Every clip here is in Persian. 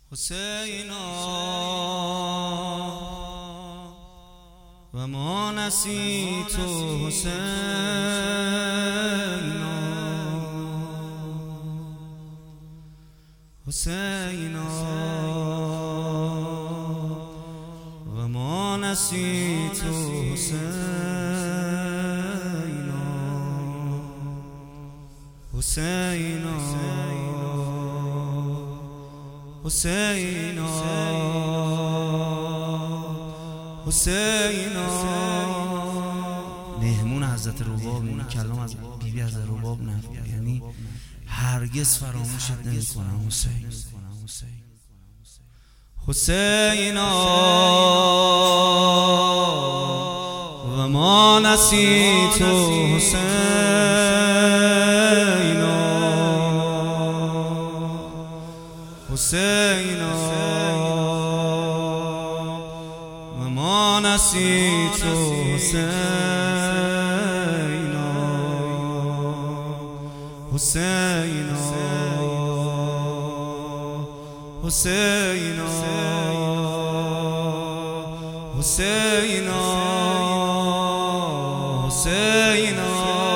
حسینا و ما نسیت حسینا حسینا و ما نسیت حسینا حسینا حسینا حسینا. مهمون حضرت رباب، این کلام از بیبی حضرت رباب نه، یعنی هرگز فراموشت نمی‌کنم. حسین حسینا و ما نسیت حسینا حسینا و ما نسیت حسینا حسینا حسینا حسینا حسینا.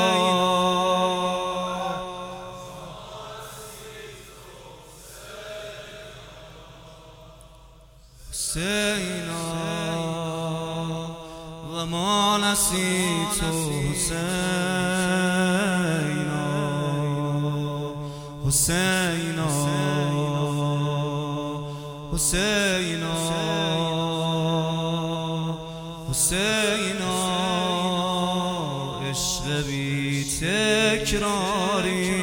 حسینا و ما نسیت حسینا حسینا حسینا حسینا. عشق بی تکراری،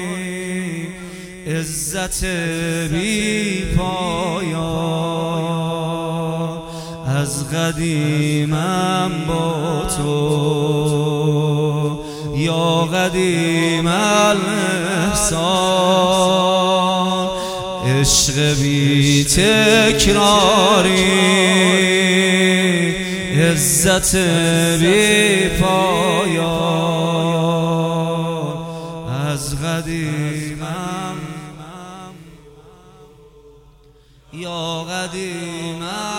عزت بی پایان، از قدیمم با تو یا قدیم الاحسان. عشق بی تکراری، عزت بی پایان، از قدیمم یا قدیم.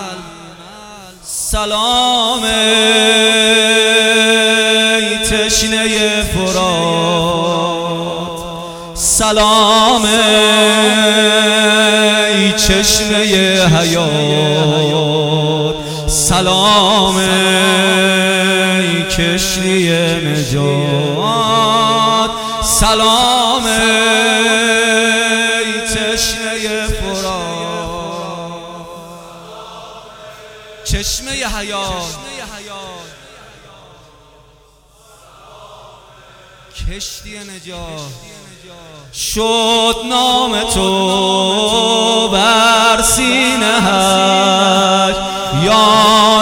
سلام ای تشنه فرات، سلام ای چشمه حیات، سلام ای کشتی نجات، سلام ای تشنه فرات، چشمه حیات، کشتی نجات. شد نام تو بر سینه هش، یا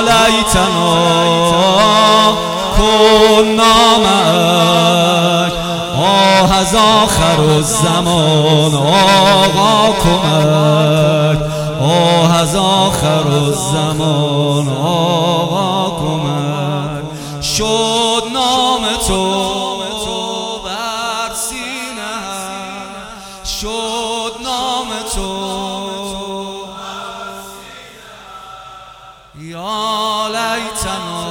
لیتنا کنا معک. آه از آخر الزمان آقا کمک، آه از آخر الزمان آقا کمک. شد نام تو بر سینه، شد نام تو یا لیتنا.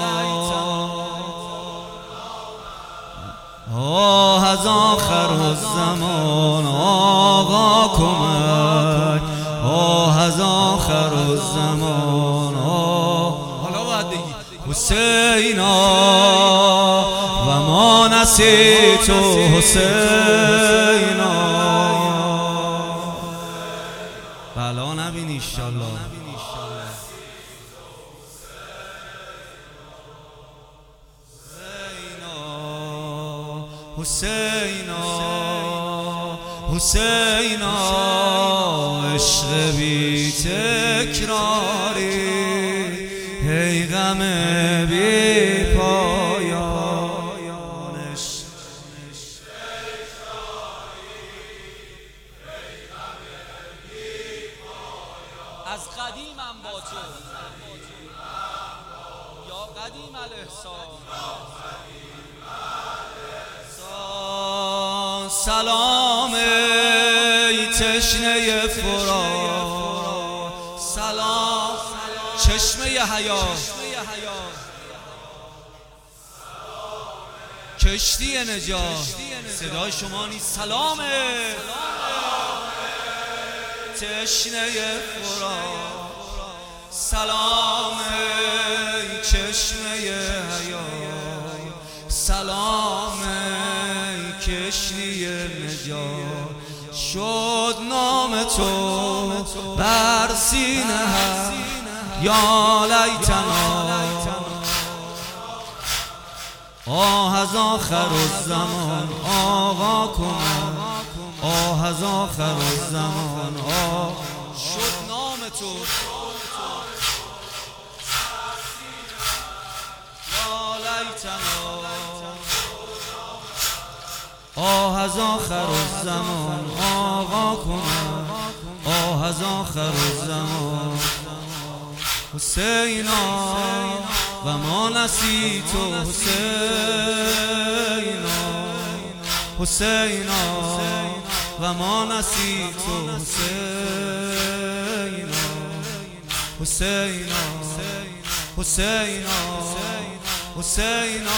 آه از آخر الزمان آقا کمک، آه از آخر الزمان. حالا باید بگی حسینا و ما نسیت حسینا. بلا نبینی انشالله. حسینا حسینا. عشق بی تکراری، ای غم بی پایان. از قدیمم با تو یا قدیم الاحسان. سلام ای تشنه فرات، سلام چشمه حیات، کشتی نجات. صدای شما نیست. سلامه تشنه فرات، سلامه چشمه حیات، سلامه کشتی نجات. شد نام تو بر سینه یا لیتنا، آه از آخر الزمان آقا کن، آه از آخر الزمان آه. شد نام تو یا لیتنا، آه از آخر الزمان آقا کن، آه از آخر الزمان. حسینا و ما نسیت حسینا، حسینا و ما نسیت حسینا، حسینا حسینا حسینا.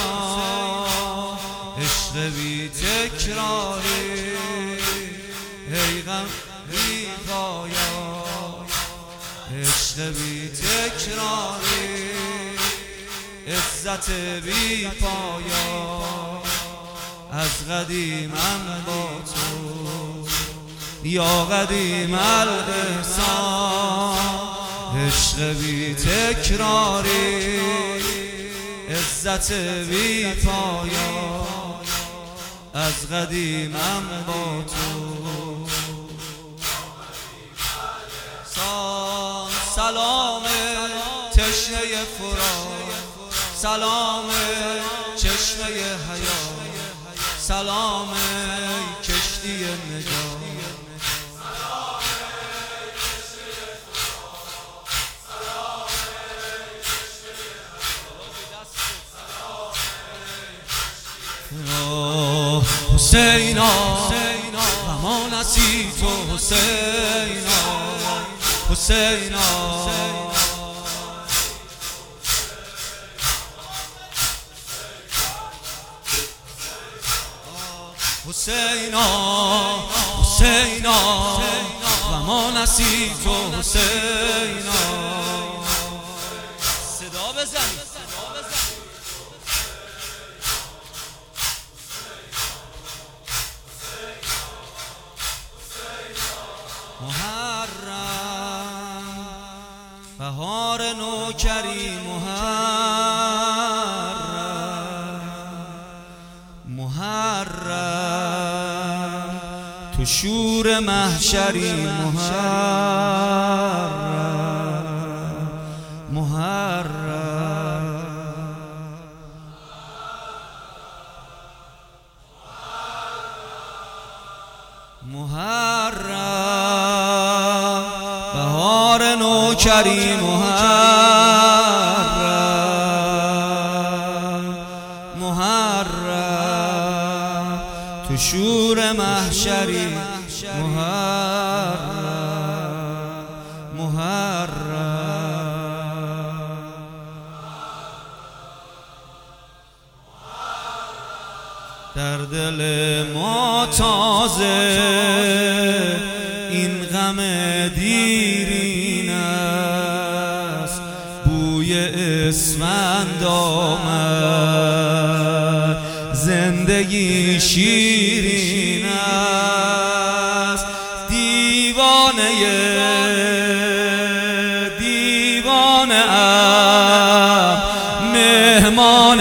عشق بی تکراری ای غم بی پایان، عشق بی تکراری عزت بی پایان. از قدیمم با تو یا قدیم الاحسان، عشق بی تکراری عزت بی پایان. از قدیمم با تو سلام تشنه فرات، سلام چشمه حیات، سلام کشتی نجات. حسینا و ما نسیت حسینا، حسینا حسینا حسینا و ما نسیت حسینا. صدا بزنید. محرم بهار نوکری، محرم محرم تو شور محشری، محرم محرم محرم بهار نوکری، محرم محرم تو شور محشری، محرم محرم. در دل ما تازه این غم دیرین است، بوی اسفند آمد، زندگی شیرین است. دیوانه دیوانه ام مهمان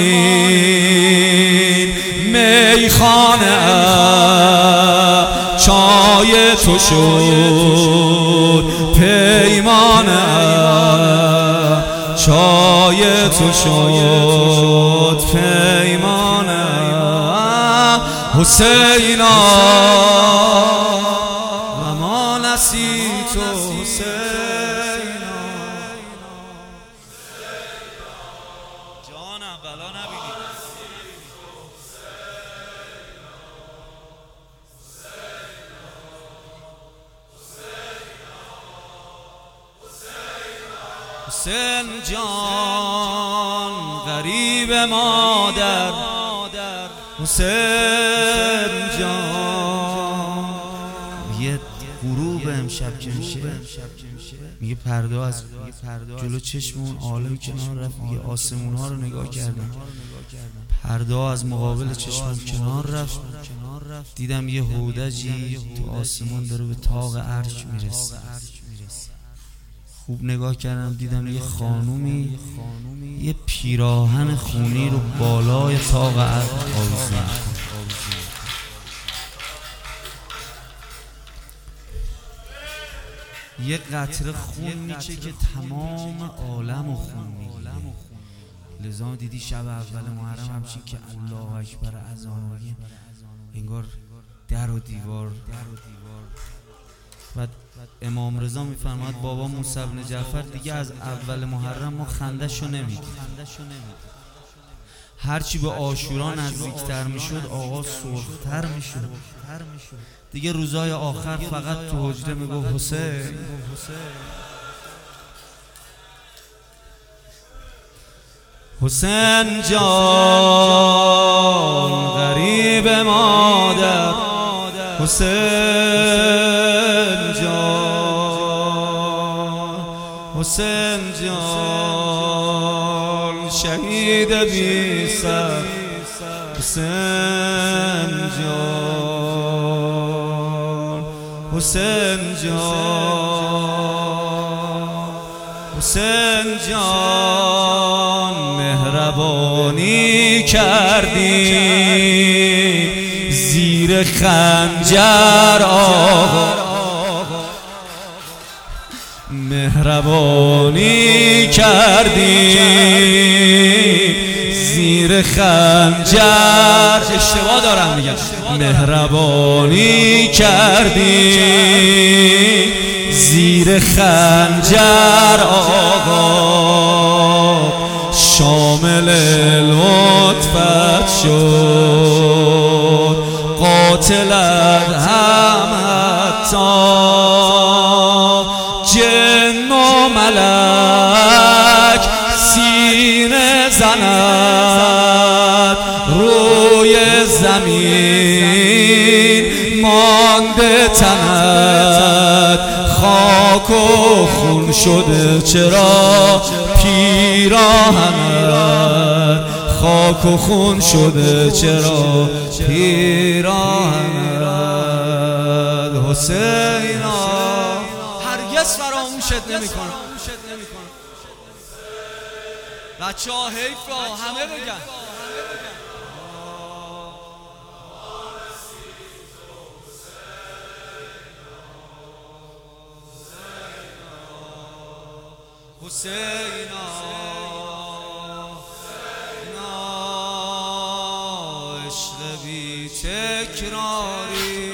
این میخانه ام، چای تو شد پیمانه ام، چای تو شد پیمانه ام. حسینا و ما نسیت حسینا. جانم بلا نبینی. حسین جان غریب مادر، حسین جان. یه غروب امشب که میشه میگه پرده از جلو چشم اون عالم کنار رفت، میگه آسمون ها رو نگاه کردم، پرده از مقابل چشمم کنار رفت، دیدم یه هودجی تو آسمون داره به طاق عرش میرسه. خوب نگاه کردم دیدم یه خانومی یه پیراهن خونی رو بالای طاق عرش آویزون. یه قطره خون میچه که تمام عالم و خون میگیره. لذا دیدی شب اول محرم همچین که الله اکبر اذان میگیم انگار در و دیوار. و امام رضا میفرماد بابا موسی بن جعفر دیگه از اول محرم ما خنده‌شو نمیدید، هرچی به عاشورا نزدیکتر میشد آقا سرختر میشد. دیگه روزای آخر فقط تو حجره میگفت حسین حسین جان غریب مادر، حسین جان، حسین جان شهید بی سر، حسین جان، حسین جان، حسین جان مهربانی کردی زیر خنجر آقا، مهربانی کردی زیر خنجر، اشتباه دارم میگم، مهربانی کردی زیر خنجر آقا، شامل لطفت شد قاتلت هم حتی جن و ملک سینه زند، روی زمین مانده تنت خاک و خون شده، چرا پیراهنت خاک و خون شده، چرا پیراهنت. حسینا هرگز فراموشت نمیکنم. بچه ها حیفا همه بگن حسینا عشق بی تکراری،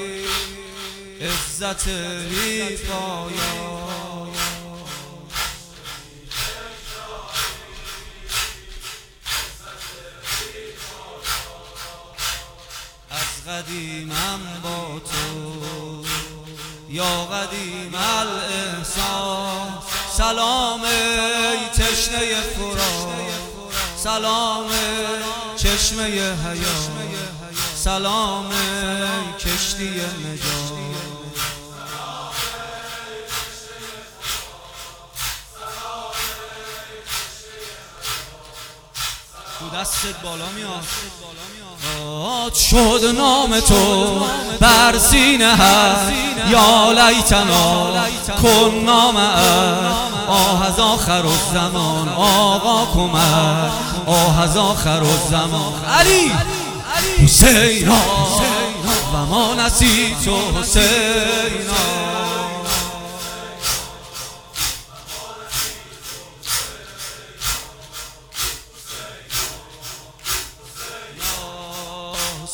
عزت بی پایان، از قدیمم با تو یا قدیم الاحسان، سلام ای تشنه فرات، سلام چشمه حیات، سلام کشتی نجات. تو دستت بالا میاد شد نام تو بر سینه هست، یا لیتنا کنا معک، آه از آخر الزمان آقا کمک، آه از آخر الزمان. علی حسینا و ما نسیت حسینا.